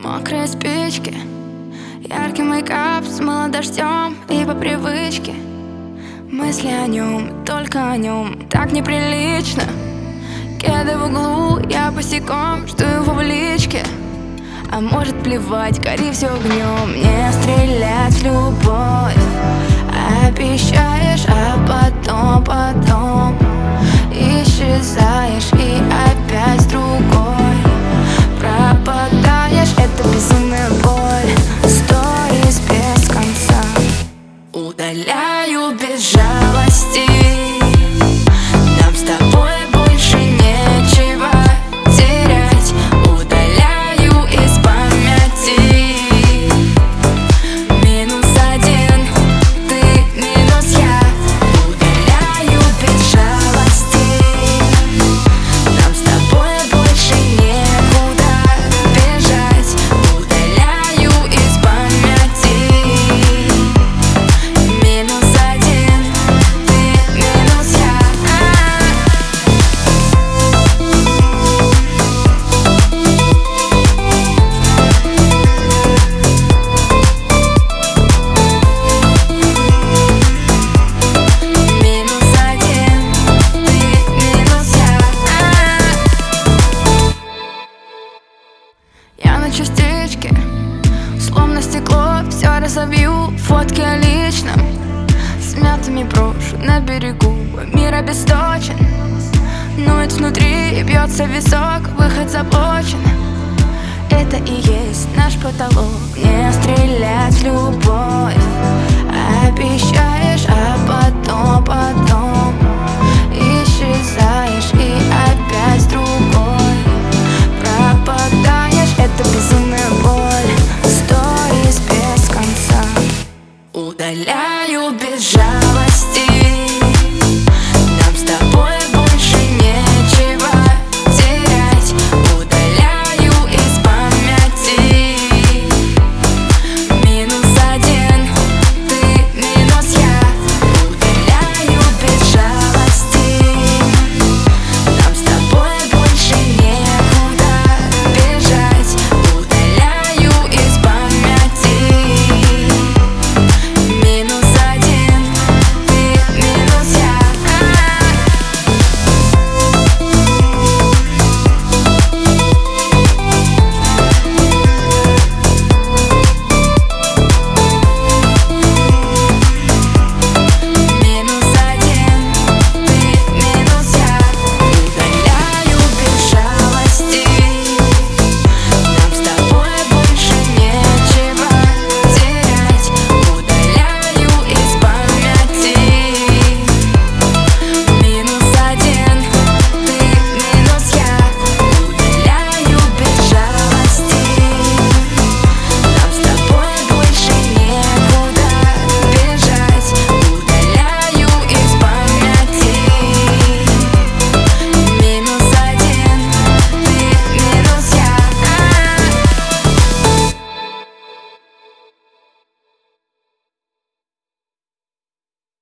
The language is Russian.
Мокрые спички, яркий мейкап смыло дождем. И по привычке мысли о нем, только о нем. Так неприлично. Кеды в углу, я босиком, жду его в личке. А может плевать, гори все огнем. Не стрелять в любовь. Обещаешь, а потом исчезаешь и опять с другой пропадаешь. Это безумная боль, сторис без конца. Удаляю без жалости. Нам с тобой больше нечего терять. Удаляю из памяти. -1, ты минус я. Удаляю без жалости. Нам с тобой больше некуда бежать. Удаляю из памяти. -1, ты минус я. Я на частички, словно стекло, все разобью. Фотки о личном, смятыми брошу на берегу. Мир обесточен, ноет внутри и бьется висок. Выход заблочен, это и есть наш потолок. Не стрелять в любовь. Обещаешь, а потом исчезаешь.